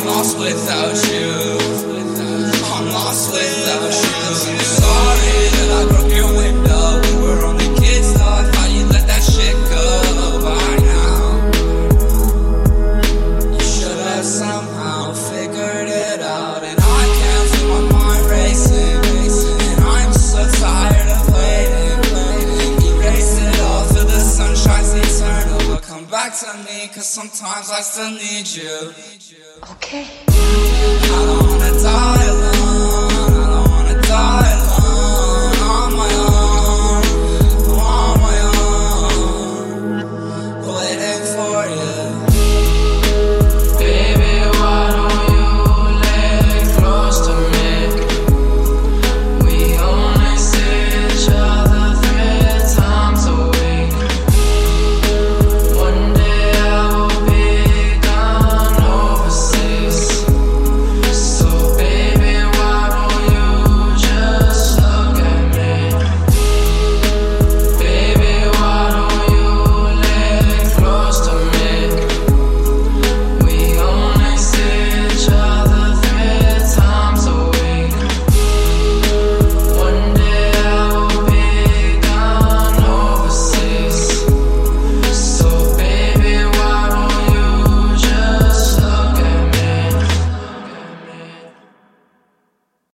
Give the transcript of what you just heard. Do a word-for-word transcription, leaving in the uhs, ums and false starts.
lost without you. I'm lost without you. I'm sorry that I broke your window. We were only kids though, I thought you'd let that shit go by now. You should have somehow figured it out. And I can't feel my mind racing, and I'm so tired of waiting. Erase it all till the sun shines eternal. But come back to me, cause sometimes I still need you. Okay. I don't wanna die.